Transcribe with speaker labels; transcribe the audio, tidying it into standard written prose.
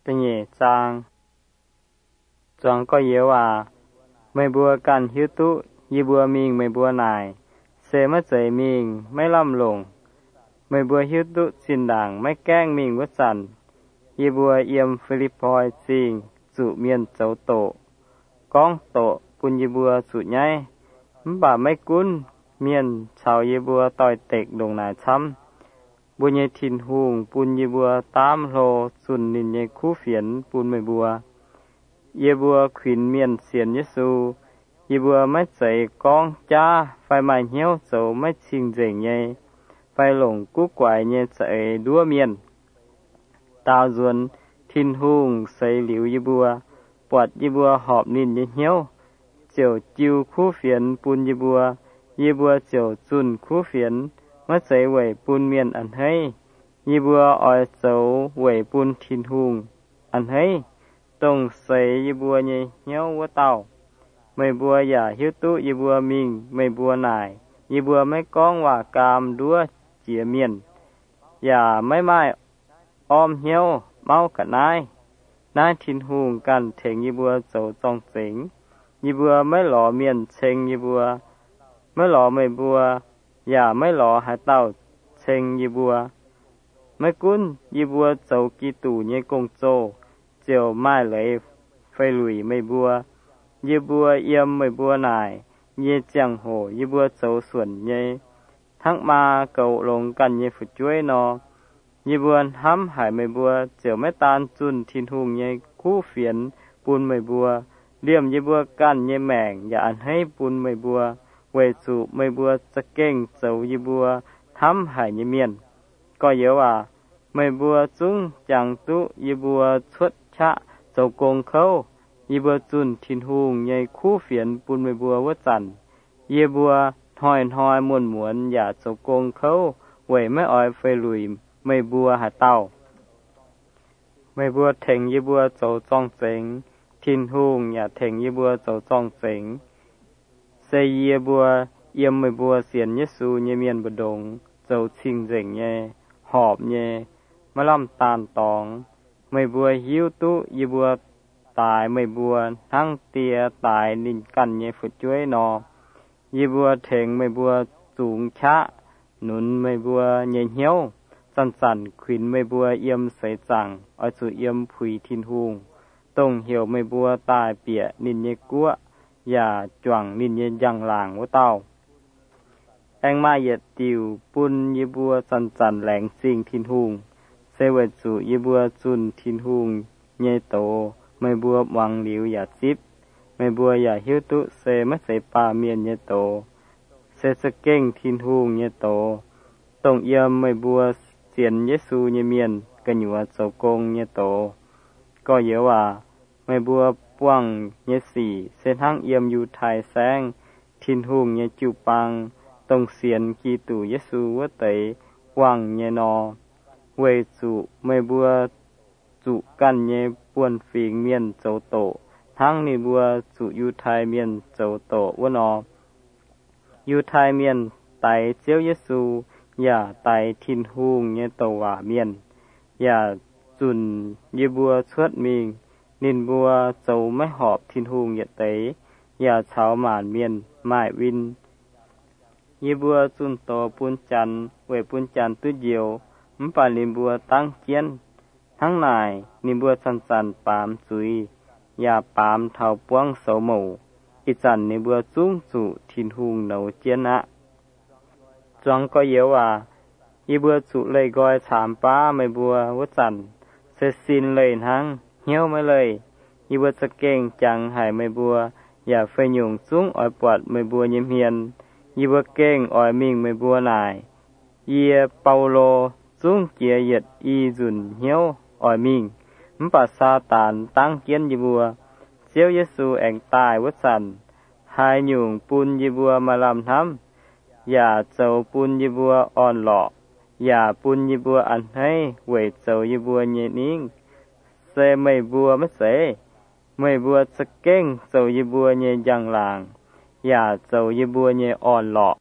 Speaker 1: ตะเยจางจองก็เยว่าไม่บัวกันหิวตุยีบัวมิงไม่บัวนายเสมะใจมิงไม่ล่ำลงไม่บัวหิวตุสินด่างไม่แกล้งมิงวัสันยีบัวเอี่ยมฟิลิปปอยจิงสุเมียนเจ้าโตก้องโตปุญยีบัวสุใหญ่บ่าไม่กุนเมียนชาวยีบัวต่อยเต็กลงนายช้ำบุญยทินหุงปุญยีบัวตามโลสุนนินเยคู่เฟียนปุญไม่บัวเยบัวขวินเมียนเสียนเยซูยีบัวไม่ใจกองจ้าไฟไหม้เหี้ยวโสไม่ชิงเจ๋งใหญ่ไฟหลงกู้กวายเยใจดัวเมียนตาวจวนทินหุงใส่หลิวยีบัวปวดยีบัวหอบนินเหี้ยวเจียวจิวคู่เฟียนปุญยีบัวยีบัวเจียวจุนคู่เฟียนไม่ใจไหวปุญเมียนอันให้ยีบัวอ้อยโสไหวปุญทินหุงอันให้ต้องใส่ยีบัวเหี้ยววัวเต่าไม่บัวอย่าหิวตุยีบัวมิงไม่บัวนายยีบัวไม่ก้องว่ากามดัวเจียเมียนอย่าไม่ไม้อ้อมเหี้ยวเมากับนายทินหุงกันเถงยีบัวโจจองเสงยีบัวไม่หล่อเมียนเชงยีบัวไม่หล่อไม่บัวอย่าไม่หล่อหาเต่าเชงยีบัวไม่กุนยีบัวโจกีตู่เยกงโจเจียวไม้เลยไฟลุยไม่บัวยีบัวเอี่ยมไม่บัวนายเยเจียงโหยีบัวโจส่วนเยทั้งมาเก่าลงกันเยฝึกช่วยนอยีบัวห้ำหายไม่บัวเจียวไม่ตานจุนทินหุงเยคู่เฟียนปูนไม่บัวเลี่ยมยีบัวกันเยแมงอย่าอันให้ปูนไม่บัวเวสุไม่บัวจะเก่งเจ้ายีบัวห้ำหายเยเมียนก็เยอะว่าไม่บัวจุ้งจังตุยีบัวชดชะเจ้ากงเขายีบัวจุนทินหุงเยคู่เฟียนปูนไม่บัววัจันยีบัวถอยมวนอย่าเจ้ากงเขาเวยไม่อ้อยไฟลุยไม่บัวหาเต้าไม่บัวเถงยีบัวโจจองเสงทินหุงอย่าเถงยีบัวโจจองเสงเซยีบัวเยี่ยมไม่บัวเสียนเยซูเยเมียนบดงโจชิงเสงเยหอบเยมะล่ำตาลตองไม่บัวหิวตุยีบัวตายไม่บัวทั้งเตียตายนินกันเยฝึกช่วยนอยีบัวเถงไม่บัวสูงชะหนุนไม่บัวเยเหี้ยวสันขวินไม่บัวเยี่ยมใสจังอ้อยสุเยี่ยมผุยทินหุงต้องเหี่ยวไม่บัวตายเปียนินเยกัวอย่าจวงนินเยยังหลางวัวเต้าแองมาเหยียดติวปุนยีบัวสันแหลงสิงทินหุงเสวสุยีบัวจุนทินหุงเยโตไม่บัววังหลิวอย่าซิบไม่บัวอย่าหิวตุเสมะเสปาเมียนเยโตเสสเก่งทินหุงเยโตต้องเยี่ยมไม่บัวเสียนเยซูเยเมียนกันอยู่ว่าโจกงเยโตก็เยอะว่าไม่บัวป้วงเยสี่เส้นทางเยี่ยมอยู่ไทยแสงทินหุงเยจูปังต้องเสียนกีตู่เยซูวะเตยว่างเยนอเวสุไม่บัวจุกันเยป่วนฝีงเมียนโจโตทั้งนี่บัวจุอยู่ไทยเมียนโจโตวะนออยู่ไทยเมียนไตเจียวเยซูอย่าไตทินหุงเยโตว่าเมียนอย่าจุนเยบัวชวดมิงนินบัวโจไม่หอบทินหุงเยเตยอย่าเฉาหมานเมียนไม้วินเยบัวจุนโตปุนจันเวปุนจันตุเดียวมปาลินบัวตั้งเจียนทั้งนายนิบัวสันปามซุยอย่าปามเท่าป้วงโสหมู่อิจันนิบัวจุ้งจุทินหุงเหนาเจียนะจองก็เยอะว่ายีบัวจุเลยกอยถามป้าไม่บัววัจันเสสินเลยทั้งเหี้ยวไม่เลยยีบัวจะเก่งจังหายไม่บัวอย่าไฟหยุ่งจุ้งอ้อยปวดไม่บัวเยี่ยมเฮียนยีบัวเก่งอ้อยมิงไม่บัวนายเยียเปาโลจุ้งเกียเหยียดอีจุนเหี้ยวอ้อยมิงมปัสซาตานตั้งเกียนยีบัวเจียวเยซูแองตายวัจันหายหยุ่งปุนยีบัวมาลำทำอย่าเจ้าปุนยีบัวอ่อนหล่ออย่าปุนยีบัวอันให้เวทเจ้ายีบัวเยนิ่งเซไม่บัวไม่เสไม่บัวสะเก้งเจ้ายีบัวเยยังลางอย่าเจ้ายีบัวเยอ่อนหล่อ